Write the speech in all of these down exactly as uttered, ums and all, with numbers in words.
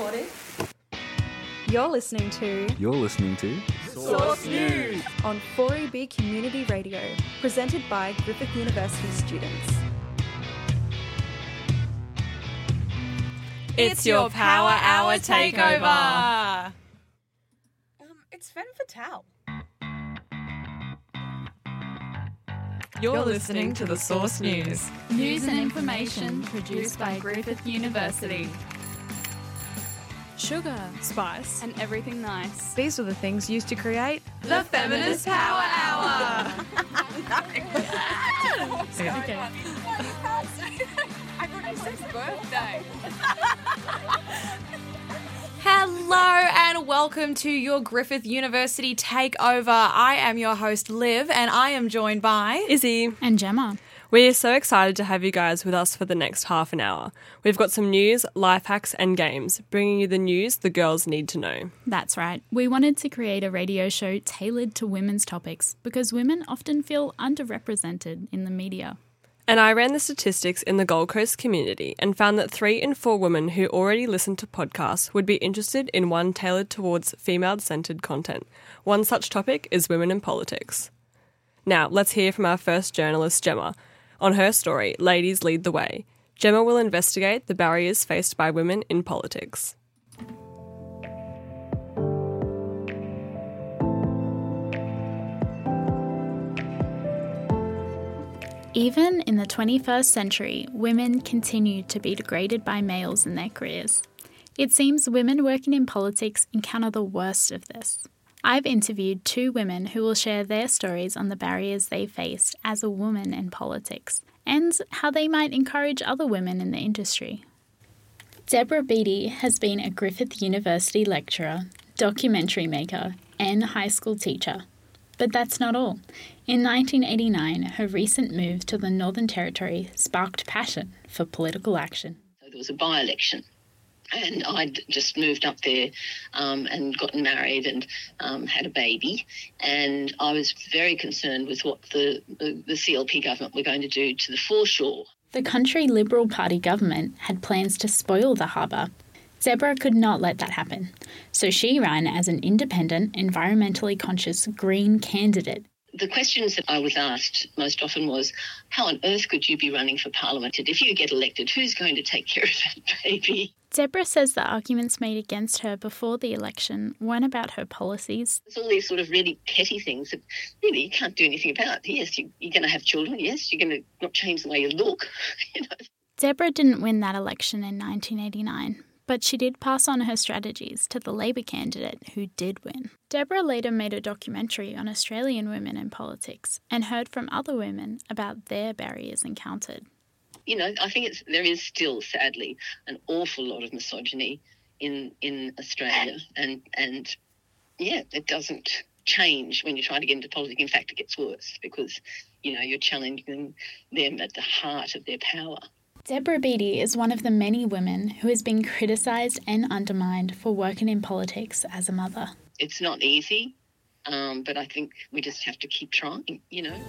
recording. You're listening to... You're listening to... Source News! On four E B Community Radio, presented by Griffith University students. It's your Power Hour takeover! Um, it's Fen Fatale. You're, You're listening to the Source News. News and information produced by Griffith University. Sugar, spice, and everything nice. These are the things used to create the Feminist Power Hour. Okay. Okay. I thought it was his birthday. Hello and welcome to your Griffith University Takeover. I am your host Liv and I am joined by Izzy and Gemma. We're so excited to have you guys with us for the next half an hour. We've got some news, life hacks and games, bringing you the news the girls need to know. That's right. We wanted to create a radio show tailored to women's topics because women often feel underrepresented in the media. And I ran the statistics in the Gold Coast community and found that three in four women who already listen to podcasts would be interested in one tailored towards female-centred content. One such topic is women in politics. Now, let's hear from our first journalist, Gemma. On her story, Ladies Lead the Way, Gemma will investigate the barriers faced by women in politics. Even in the twenty-first century, women continue to be degraded by males in their careers. It seems women working in politics encounter the worst of this. I've interviewed two women who will share their stories on the barriers they faced as a woman in politics and how they might encourage other women in the industry. Deborah Beattie has been a Griffith University lecturer, documentary maker, and high school teacher. But that's not all. In nineteen eighty-nine, her recent move to the Northern Territory sparked passion for political action. So there was a by-election. And I'd just moved up there um, and gotten married and um, had a baby. And I was very concerned with what the, the, the C L P government were going to do to the foreshore. The country Liberal Party government had plans to spoil the harbour. Deborah could not let that happen. So she ran as an independent, environmentally conscious Green candidate. The questions that I was asked most often was, how on earth could you be running for Parliament? And if you get elected, who's going to take care of that baby? Deborah says the arguments made against her before the election weren't about her policies. There's all these sort of really petty things that really you can't do anything about. Yes, you, you're going to have children. Yes, you're going to not change the way you look. You know. Deborah didn't win that election in nineteen eighty-nine. But she did pass on her strategies to the Labor candidate who did win. Deborah later made a documentary on Australian women in politics and heard from other women about their barriers encountered. You know, I think it's, there is still, sadly, an awful lot of misogyny in in Australia. And, and yeah, it doesn't change when you try to get into politics. In fact, it gets worse because, you know, you're challenging them at the heart of their power. Deborah Beattie is one of the many women who has been criticised and undermined for working in politics as a mother. It's not easy, um, but I think we just have to keep trying, you know.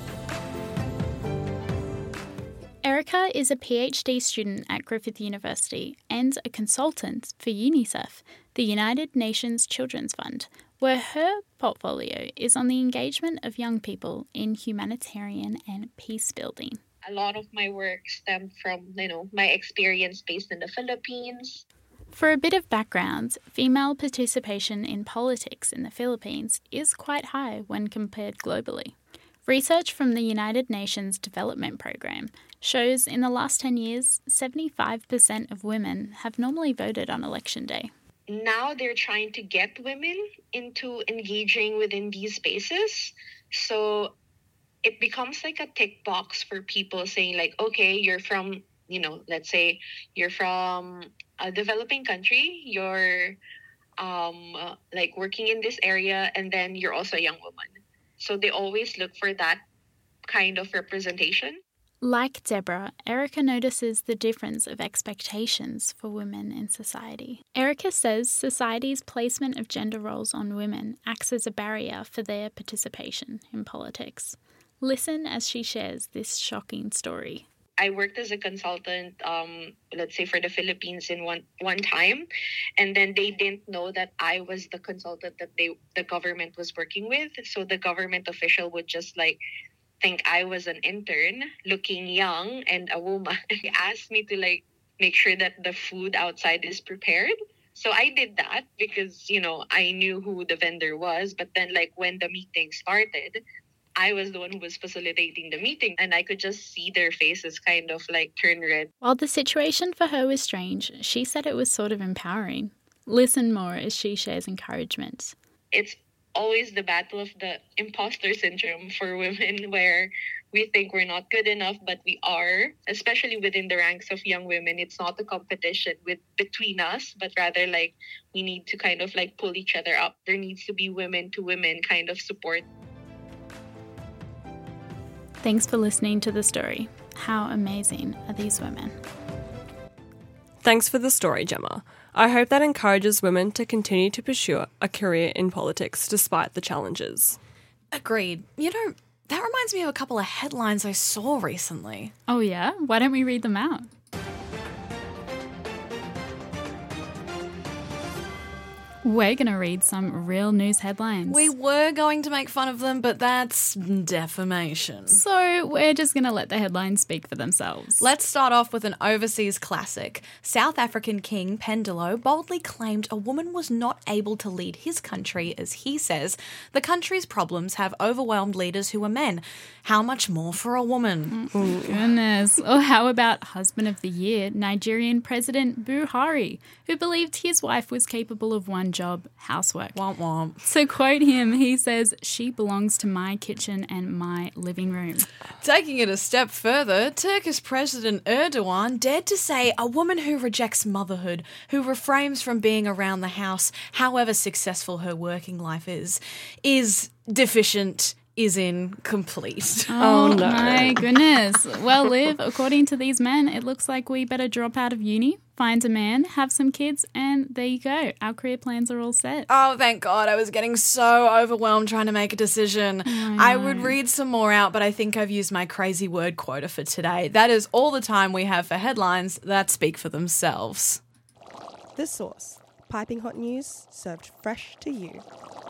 Erica is a PhD student at Griffith University and a consultant for UNICEF, the United Nations Children's Fund, where her portfolio is on the engagement of young people in humanitarian and peace building. A lot of my work stemmed from, you know, my experience based in the Philippines. For a bit of background, female participation in politics in the Philippines is quite high when compared globally. Research from the United Nations Development Programme shows in the last ten years, seventy-five percent of women have normally voted on election day. Now they're trying to get women into engaging within these spaces. So it becomes like a tick box for people saying like, okay, you're from, you know, let's say you're from a developing country, you're um, uh, like working in this area, and then you're also a young woman. So they always look for that kind of representation. Like Deborah, Erica notices the difference of expectations for women in society. Erica says society's placement of gender roles on women acts as a barrier for their participation in politics. Listen as she shares this shocking story. I worked as a consultant, um, let's say for the Philippines in one one time, and then they didn't know that I was the consultant that they the government was working with. So the government official would just like think I was an intern, looking young and a woman. They asked me to like make sure that the food outside is prepared. So I did that because, you know, I knew who the vendor was. But then like when the meeting started, I was the one who was facilitating the meeting, and I could just see their faces kind of like turn red. While the situation for her was strange, she said it was sort of empowering. Listen more as she shares encouragement. It's always the battle of the imposter syndrome for women, where we think we're not good enough, but we are, especially within the ranks of young women. It's not a competition with between us, but rather like we need to kind of like pull each other up. There needs to be women to women kind of support. Thanks for listening to the story. How amazing are these women? Thanks for the story, Gemma. I hope that encourages women to continue to pursue a career in politics despite the challenges. Agreed. You know, that reminds me of a couple of headlines I saw recently. Oh yeah? Why don't we read them out? We're going to read some real news headlines. We were going to make fun of them, but that's defamation. So we're just going to let the headlines speak for themselves. Let's start off with an overseas classic. South African King Pendelo boldly claimed a woman was not able to lead his country as he says the country's problems have overwhelmed leaders who are men. How much more for a woman? Oh, goodness. Or how about Husband of the Year, Nigerian President Buhari, who believed his wife was capable of one job, housework. Womp womp. So quote him, he says, "She belongs to my kitchen and my living room." Taking it a step further, Turkish President Erdogan dared to say a woman who rejects motherhood, who refrains from being around the house, however successful her working life is, is deficient, is incomplete. Oh, Oh, no. my goodness. Well, Liv, according to these men, it looks like we better drop out of uni, find a man, have some kids, and there you go. Our career plans are all set. Oh, thank God. I was getting so overwhelmed trying to make a decision. I would read some more out, but I think I've used my crazy word quota for today. That is all the time we have for headlines that speak for themselves. The Source. Piping hot news served fresh to you.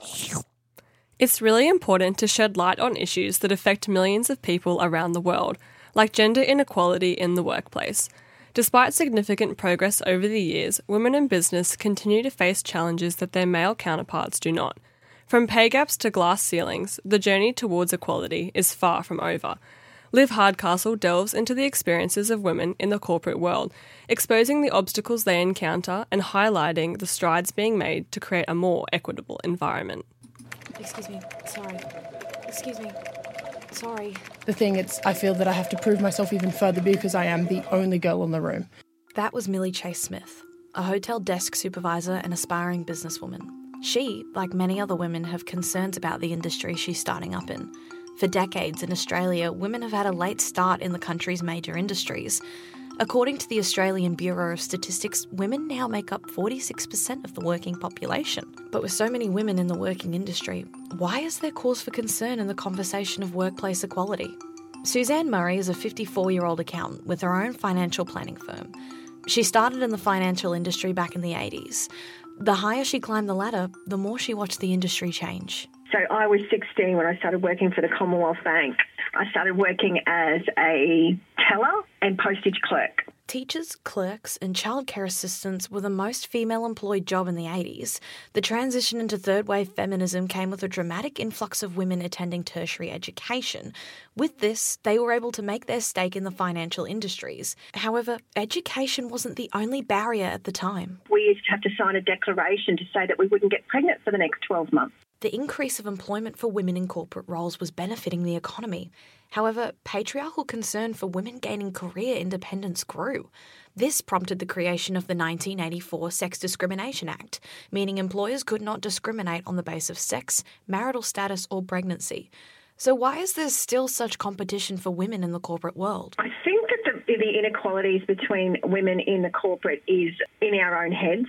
It's really important to shed light on issues that affect millions of people around the world, like gender inequality in the workplace. Despite significant progress over the years, women in business continue to face challenges that their male counterparts do not. From pay gaps to glass ceilings, the journey towards equality is far from over. Liv Hardcastle delves into the experiences of women in the corporate world, exposing the obstacles they encounter and highlighting the strides being made to create a more equitable environment. Excuse me. Sorry. Excuse me. Sorry. The thing is, I feel that I have to prove myself even further because I am the only girl in the room. That was Millie Chase Smith, a hotel desk supervisor and aspiring businesswoman. She, like many other women, have concerns about the industry she's starting up in. For decades in Australia, women have had a late start in the country's major industries. According to the Australian Bureau of Statistics, women now make up forty-six percent of the working population. But with so many women in the working industry, why is there cause for concern in the conversation of workplace equality? Suzanne Murray is a fifty-four-year-old accountant with her own financial planning firm. She started in the financial industry back in the eighties. The higher she climbed the ladder, the more she watched the industry change. So I was sixteen when I started working for the Commonwealth Bank. I started working as a teller and postage clerk. Teachers, clerks and childcare assistants were the most female-employed job in the eighties. The transition into third-wave feminism came with a dramatic influx of women attending tertiary education. With this, they were able to make their stake in the financial industries. However, education wasn't the only barrier at the time. We used to have to sign a declaration to say that we wouldn't get pregnant for the next twelve months. The increase of employment for women in corporate roles was benefiting the economy. However, patriarchal concern for women gaining career independence grew. This prompted the creation of the nineteen eighty-four Sex Discrimination Act, meaning employers could not discriminate on the basis of sex, marital status or pregnancy. So why is there still such competition for women in the corporate world? I think that the, the inequalities between women in the corporate is in our own heads.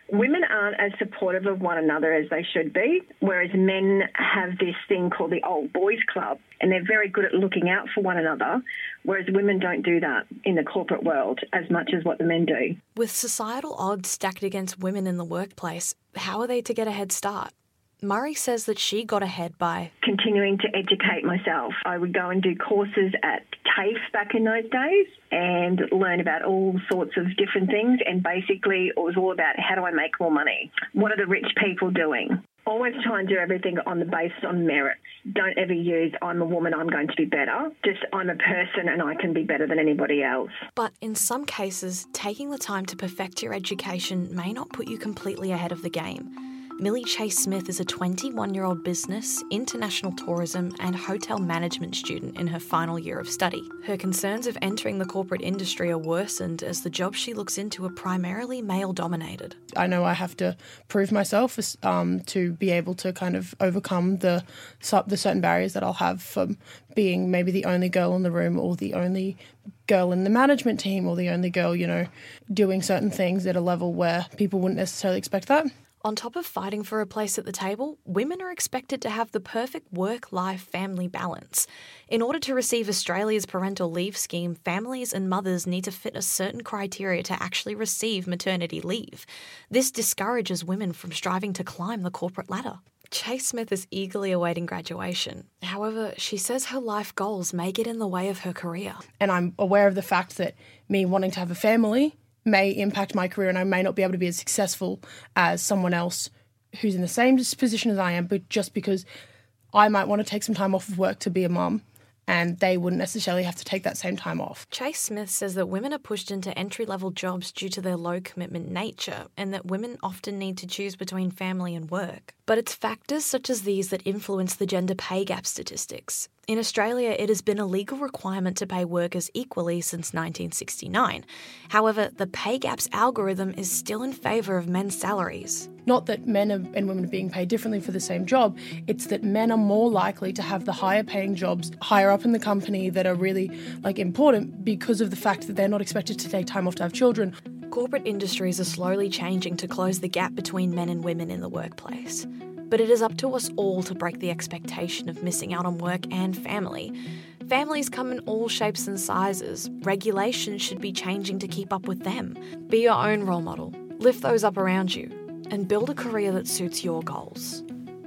Women aren't as supportive of one another as they should be, whereas men have this thing called the old boys club, and they're very good at looking out for one another, whereas women don't do that in the corporate world as much as what the men do. With societal odds stacked against women in the workplace, how are they to get a head start? Murray says that she got ahead by continuing to educate myself. I would go and do courses at TAFE back in those days and learn about all sorts of different things. And basically it was all about how do I make more money? What are the rich people doing? Always try and do everything on the based on merits. Don't ever use I'm a woman, I'm going to be better. Just I'm a person and I can be better than anybody else. But in some cases, taking the time to perfect your education may not put you completely ahead of the game. Millie Chase Smith is a twenty-one-year-old business, international tourism and hotel management student in her final year of study. Her concerns of entering the corporate industry are worsened as the jobs she looks into are primarily male-dominated. I know I have to prove myself um, to be able to kind of overcome the, the certain barriers that I'll have from being maybe the only girl in the room or the only girl in the management team or the only girl, you know, doing certain things at a level where people wouldn't necessarily expect that. On top of fighting for a place at the table, women are expected to have the perfect work-life family balance. In order to receive Australia's parental leave scheme, families and mothers need to fit a certain criteria to actually receive maternity leave. This discourages women from striving to climb the corporate ladder. Chase Smith is eagerly awaiting graduation. However, she says her life goals may get in the way of her career. And I'm aware of the fact that me wanting to have a family may impact my career and I may not be able to be as successful as someone else who's in the same position as I am, but just because I might want to take some time off of work to be a mum and they wouldn't necessarily have to take that same time off. Chase Smith says that women are pushed into entry-level jobs due to their low-commitment nature and that women often need to choose between family and work. But it's factors such as these that influence the gender pay gap statistics. In Australia, it has been a legal requirement to pay workers equally since nineteen sixty-nine. However, the pay gap's algorithm is still in favour of men's salaries. Not that men and women are being paid differently for the same job, it's that men are more likely to have the higher paying jobs higher up in the company that are really like important because of the fact that they're not expected to take time off to have children. Corporate industries are slowly changing to close the gap between men and women in the workplace. But it is up to us all to break the expectation of missing out on work and family. Families come in all shapes and sizes. Regulations should be changing to keep up with them. Be your own role model, lift those up around you, and build a career that suits your goals.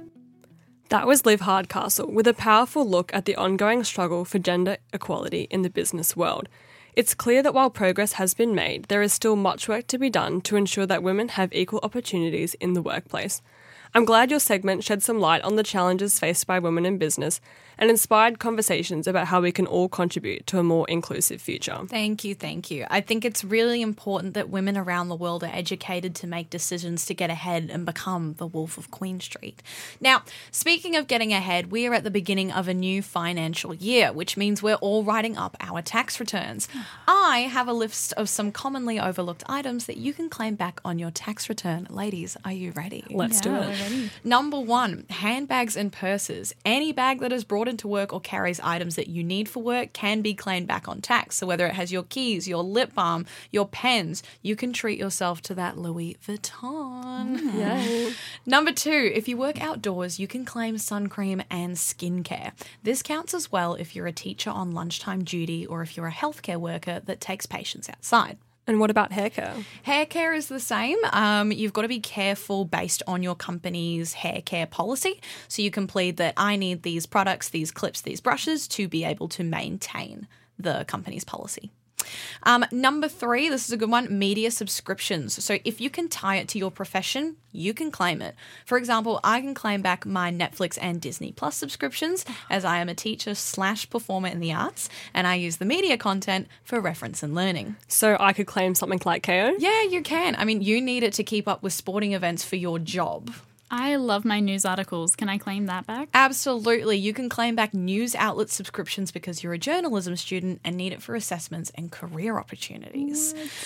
That was Liv Hardcastle with a powerful look at the ongoing struggle for gender equality in the business world. It's clear that while progress has been made, there is still much work to be done to ensure that women have equal opportunities in the workplace. I'm glad your segment shed some light on the challenges faced by women in business and inspired conversations about how we can all contribute to a more inclusive future. Thank you, thank you. I think it's really important that women around the world are educated to make decisions to get ahead and become the Wolf of Queen Street. Now, speaking of getting ahead, we are at the beginning of a new financial year, which means we're all writing up our tax returns. I have a list of some commonly overlooked items that you can claim back on your tax return. Ladies, are you ready? Let's do it. Number one, handbags and purses. Any bag that is brought into work or carries items that you need for work can be claimed back on tax. So whether it has your keys, your lip balm, your pens, you can treat yourself to that Louis Vuitton. Mm. Yeah. Number two, if you work outdoors, you can claim sun cream and skincare. This counts as well if you're a teacher on lunchtime duty or if you're a healthcare worker that takes patients outside. And what about hair care? Hair care is the same. Um, you've got to be careful based on your company's hair care policy. So you can plead that I need these products, these clips, these brushes to be able to maintain the company's policy. Um, number three, this is a good one, media subscriptions. So if you can tie it to your profession, you can claim it. For example, I can claim back my Netflix and Disney Plus subscriptions as I am a teacher slash performer in the arts and I use the media content for reference and learning. So I could claim something like K O? Yeah, you can. I mean, you need it to keep up with sporting events for your job. I love my news articles. Can I claim that back? Absolutely. You can claim back news outlet subscriptions because you're a journalism student and need it for assessments and career opportunities. What?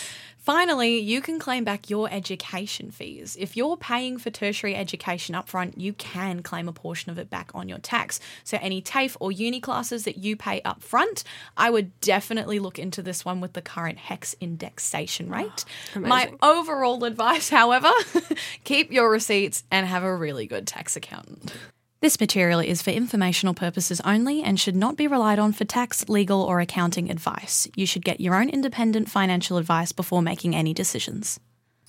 Finally, you can claim back your education fees. If you're paying for tertiary education upfront, you can claim a portion of it back on your tax. So any TAFE or uni classes that you pay upfront, I would definitely look into this one with the current HECS indexation rate. Oh, My overall advice, however, keep your receipts and have a really good tax accountant. This material is for informational purposes only and should not be relied on for tax, legal, or accounting advice. You should get your own independent financial advice before making any decisions.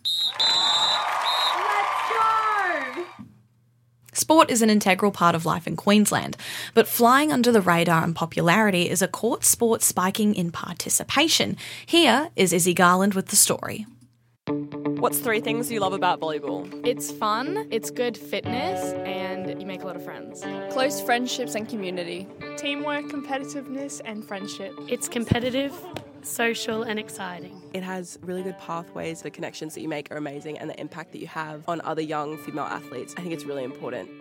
Let's go! Sport is an integral part of life in Queensland, but flying under the radar in popularity is a court sport spiking in participation. Here is Izzy Garland with the story. What's three things you love about volleyball? It's fun, it's good fitness, and you make a lot of friends. Close friendships and community. Teamwork, competitiveness, and friendship. It's competitive, social, and exciting. It has really good pathways. The connections that you make are amazing, and the impact that you have on other young female athletes, I think it's really important.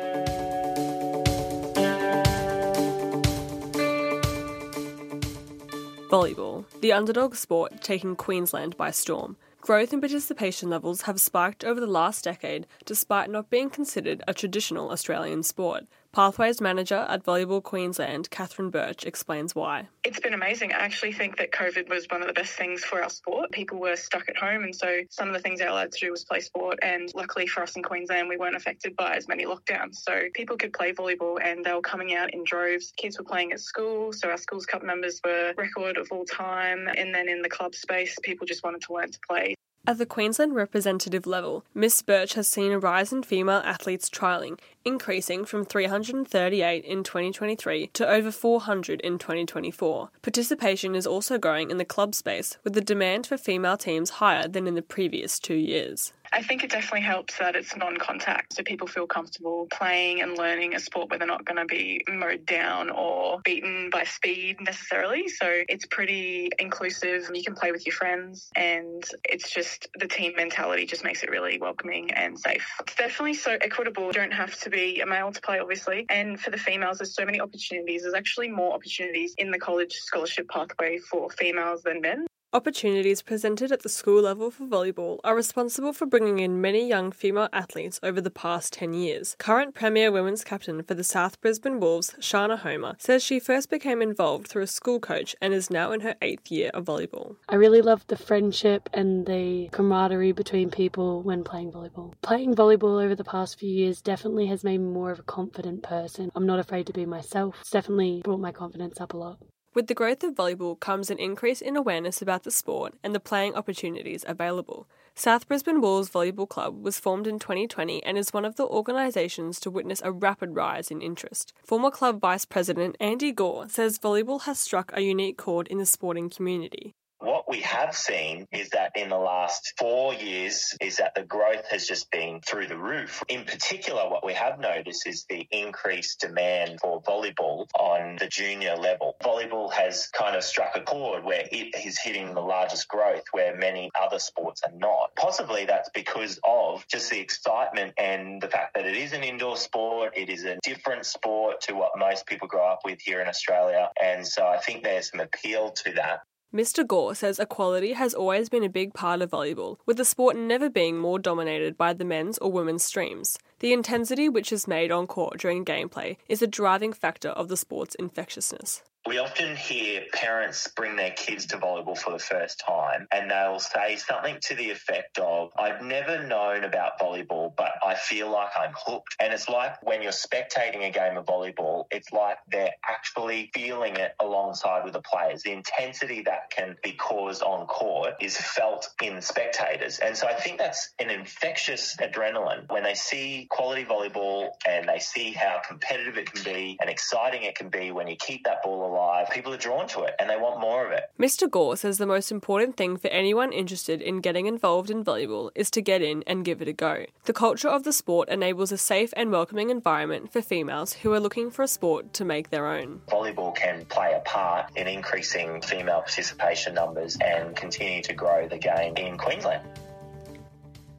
Volleyball, the underdog sport taking Queensland by storm. Growth and participation levels have spiked over the last decade despite not being considered a traditional Australian sport. Pathways Manager at Volleyball Queensland, Catherine Birch, explains why. It's been amazing. I actually think that COVID was one of the best things for our sport. People were stuck at home, and so some of the things they were allowed to do was play sport, and luckily for us in Queensland, we weren't affected by as many lockdowns. So people could play volleyball, and they were coming out in droves. Kids were playing at school, so our Schools Cup numbers were record of all time, and then in the club space, people just wanted to learn to play. At the Queensland representative level, Miss Birch has seen a rise in female athletes trialling, increasing from three hundred thirty-eight in twenty twenty-three to over four hundred in twenty twenty-four. Participation is also growing in the club space, with the demand for female teams higher than in the previous two years. I think it definitely helps that it's non-contact, so people feel comfortable playing and learning a sport where they're not going to be mowed down or beaten by speed necessarily. So it's pretty inclusive. You can play with your friends, and it's just the team mentality just makes it really welcoming and safe. It's definitely so equitable. You don't have to be a male to play, obviously. And for the females, there's so many opportunities. There's actually more opportunities in the college scholarship pathway for females than men. Opportunities presented at the school level for volleyball are responsible for bringing in many young female athletes over the past ten years. Current Premier Women's Captain for the South Brisbane Wolves, Shana Homer, says she first became involved through a school coach and is now in her eighth year of volleyball. I really love the friendship and the camaraderie between people when playing volleyball. Playing volleyball over the past few years definitely has made me more of a confident person. I'm not afraid to be myself. It's definitely brought my confidence up a lot. With the growth of volleyball comes an increase in awareness about the sport and the playing opportunities available. South Brisbane Wolves Volleyball Club was formed in twenty twenty and is one of the organisations to witness a rapid rise in interest. Former club vice president Andy Gore says volleyball has struck a unique chord in the sporting community. What we have seen is that in the last four years is that the growth has just been through the roof. In particular, what we have noticed is the increased demand for volleyball on the junior level. Volleyball has kind of struck a chord where it is hitting the largest growth where many other sports are not. Possibly that's because of just the excitement and the fact that it is an indoor sport. It is a different sport to what most people grow up with here in Australia. And so I think there's some appeal to that. Mister Gore says equality has always been a big part of volleyball, with the sport never being more dominated by the men's or women's streams. The intensity which is made on court during gameplay is a driving factor of the sport's infectiousness. We often hear parents bring their kids to volleyball for the first time and they'll say something to the effect of, I've never known about volleyball, but I feel like I'm hooked. And it's like when you're spectating a game of volleyball, it's like they're actually feeling it alongside with the players. The intensity that can be caused on court is felt in spectators. And so I think that's an infectious adrenaline. When they see quality volleyball and they see how competitive it can be and exciting it can be when you keep that ball alive, people are drawn to it and they want more of it. Mister Gore says the most important thing for anyone interested in getting involved in volleyball is to get in and give it a go. The culture of the sport enables a safe and welcoming environment for females who are looking for a sport to make their own. Volleyball can play a part in increasing female participation numbers and continue to grow the game in Queensland.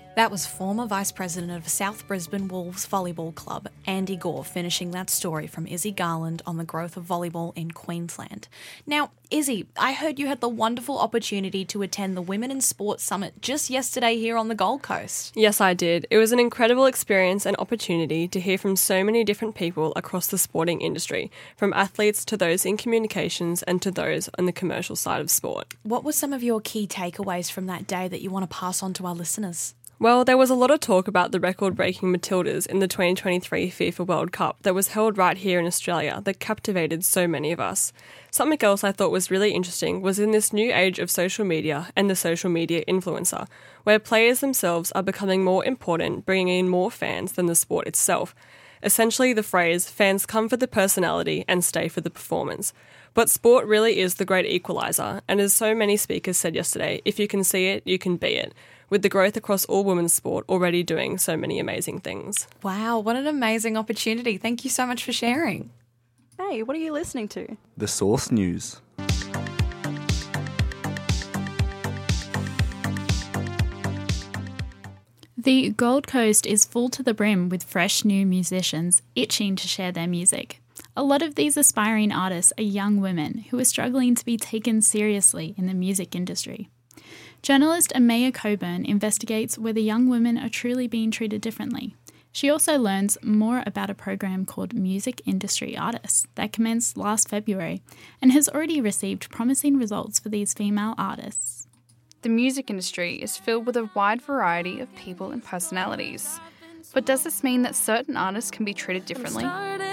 That was former Vice President of South Brisbane Wolves Volleyball Club, Andy Gore, finishing that story from Izzy Garland on the growth of volleyball in Queensland. Now, Izzy, I heard you had the wonderful opportunity to attend the Women in Sports Summit just yesterday here on the Gold Coast. Yes, I did. It was an incredible experience and opportunity to hear from so many different people across the sporting industry, from athletes to those in communications and to those on the commercial side of sport. What were some of your key takeaways from that day that you want to pass on to our listeners? Well, there was a lot of talk about the record-breaking Matildas in the twenty twenty-three FIFA World Cup that was held right here in Australia that captivated so many of us. Something else I thought was really interesting was in this new age of social media and the social media influencer, where players themselves are becoming more important, bringing in more fans than the sport itself. Essentially, the phrase, fans come for the personality and stay for the performance. But sport really is the great equaliser, and as so many speakers said yesterday, if you can see it, you can be it, with the growth across all women's sport already doing so many amazing things. Wow, what an amazing opportunity. Thank you so much for sharing. Hey, what are you listening to? The Source News. The Gold Coast is full to the brim with fresh new musicians itching to share their music. A lot of these aspiring artists are young women who are struggling to be taken seriously in the music industry. Journalist Amaya Coburn investigates whether young women are truly being treated differently. She also learns more about a program called Music Industry Artists that commenced last February and has already received promising results for these female artists. The music industry is filled with a wide variety of people and personalities. But does this mean that certain artists can be treated differently?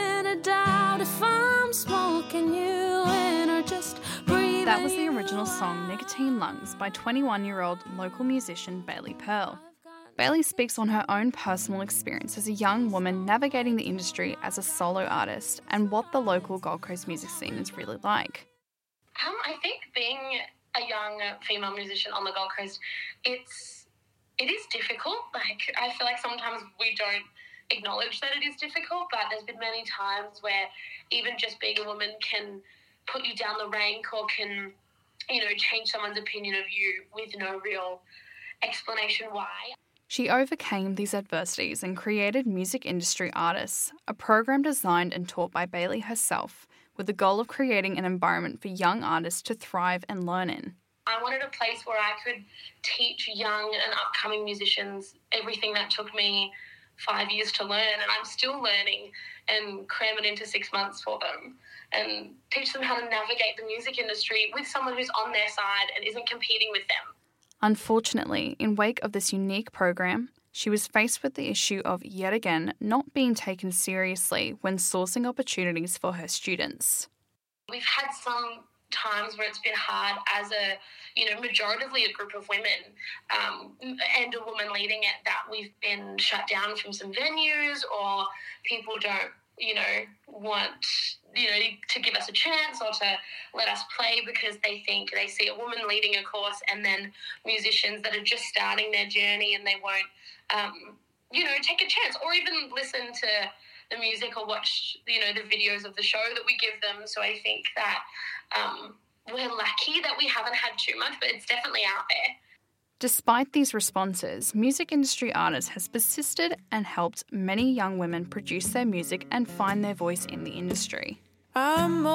That was the original song Nicotine Lungs by twenty-one-year-old local musician Bailey Pearl. Bailey speaks on her own personal experience as a young woman navigating the industry as a solo artist and what the local Gold Coast music scene is really like. Um, I think being a young female musician on the Gold Coast, it's it is difficult. Like, I feel like sometimes we don't acknowledge that it is difficult, but there's been many times where even just being a woman can put you down the rank or can, you know, change someone's opinion of you with no real explanation why. She overcame these adversities and created Music Industry Artists, a program designed and taught by Bailey herself, with the goal of creating an environment for young artists to thrive and learn in. I wanted a place where I could teach young and upcoming musicians everything that took me five years to learn, and I'm still learning, and cram it into six months for them and teach them how to navigate the music industry with someone who's on their side and isn't competing with them. Unfortunately, in wake of this unique program, she was faced with the issue of, yet again, not being taken seriously when sourcing opportunities for her students. We've had some times where it's been hard as a, you know, majoritively a group of women um, and a woman leading it, that we've been shut down from some venues, or people don't, you know, want, you know, to give us a chance or to let us play because they think they see a woman leading a course and then musicians that are just starting their journey and they won't, um, you know, take a chance or even listen to the music or watch, you know, the videos of the show that we give them. So I think that um, we're lucky that we haven't had too much, but it's definitely out there. Despite these responses, Music Industry Artists has persisted and helped many young women produce their music and find their voice in the industry. I'm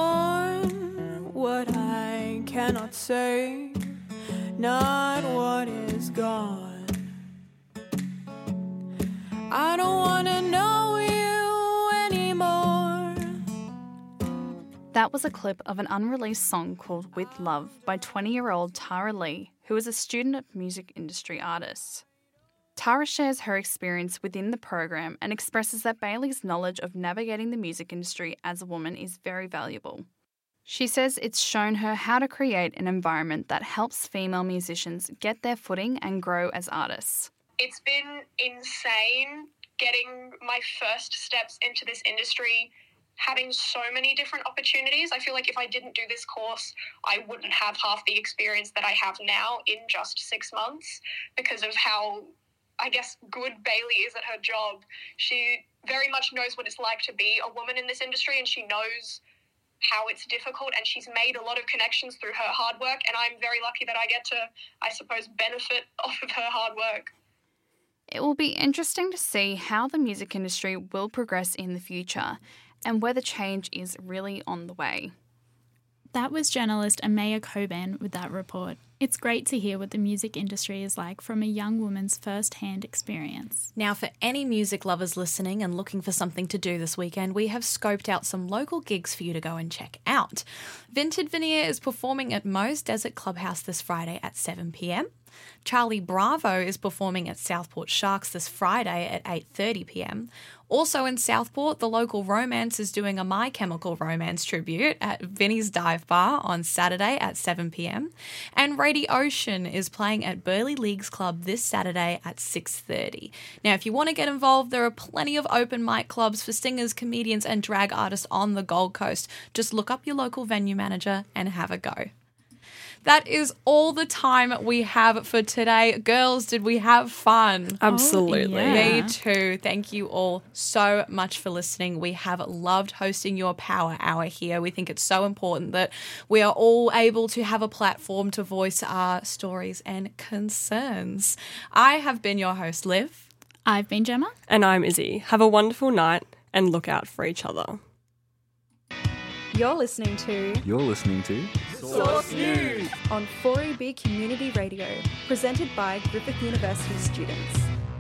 on what I cannot say, not what is gone. I don't want to know you anymore. That was a clip of an unreleased song called With Love by twenty-year-old Tara Lee, who is a student of Music Industry Artists. Tara shares her experience within the program and expresses that Bailey's knowledge of navigating the music industry as a woman is very valuable. She says it's shown her how to create an environment that helps female musicians get their footing and grow as artists. It's been insane getting my first steps into this industry, having so many different opportunities. I feel like if I didn't do this course, I wouldn't have half the experience that I have now in just six months because of how, I guess, good Bailey is at her job. She very much knows what it's like to be a woman in this industry, and she knows how it's difficult, and she's made a lot of connections through her hard work, and I'm very lucky that I get to, I suppose, benefit off of her hard work. It will be interesting to see how the music industry will progress in the future and whether change is really on the way. That was journalist Amaya Coban with that report. It's great to hear what the music industry is like from a young woman's first-hand experience. Now, for any music lovers listening and looking for something to do this weekend, we have scoped out some local gigs for you to go and check out. Vintage Veneer is performing at Moe's Desert Clubhouse this Friday at seven p m. Charlie Bravo is performing at Southport Sharks this Friday at eight thirty p m. Also in Southport, the local Romance is doing a My Chemical Romance tribute at Vinnie's Dive Bar on Saturday at seven p m. And Rady Ocean is playing at Burleigh Leagues Club this Saturday at six thirty. Now, if you want to get involved, there are plenty of open mic clubs for singers, comedians and drag artists on the Gold Coast. Just look up your local venue manager and have a go. That is all the time we have for today. Girls, did we have fun? Absolutely. Oh, yeah. Me too. Thank you all so much for listening. We have loved hosting your Power Hour here. We think it's so important that we are all able to have a platform to voice our stories and concerns. I have been your host, Liv. I've been Gemma. And I'm Izzy. Have a wonderful night and look out for each other. You're listening to You're listening to Source News on four E B Community Radio, presented by Griffith University students.